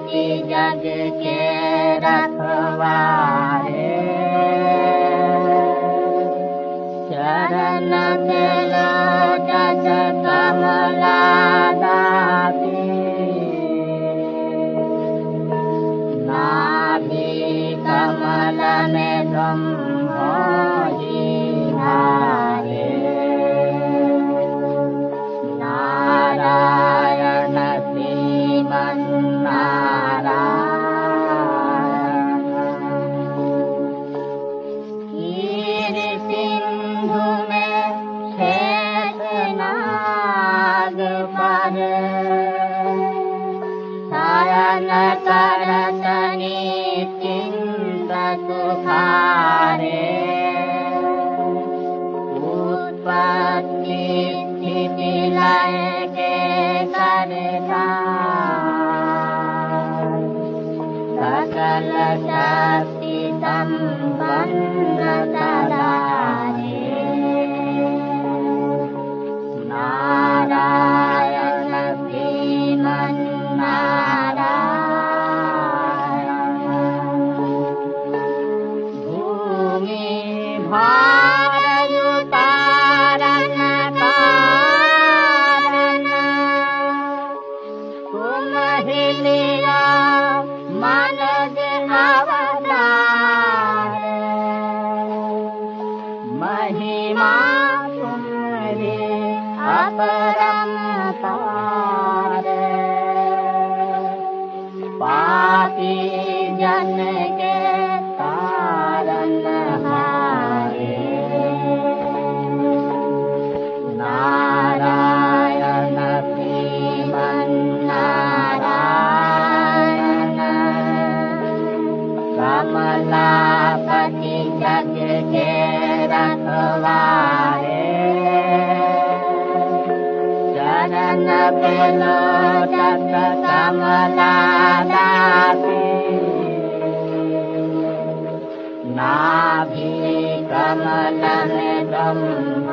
पति जग के रखवारे, चरण पे लोटस कमला दाती, नाभि कमल में ब्रह्मोजी धारे, नारायण श्रीमन्नारायण। क्षीर सिंधु में शेषनाग पर, शयन करत निश्चिंत सुखारे, उत्पत्ति स्थिति लय के करता, सकल शक्ति संपन्न सदा रे, नारायण श्रीमन्नारायण। भूमि भार उतारन कारण, तुम ही लिया मन अवतार, महिमा तुम्हारी अपरंपार, पापी जन के तारनहारे, नारायण श्रीमन्नारायण। कमलापति जग के रखवारे, चरण पे लोटस कमला दाती, नाभि कमल में ब्रह्म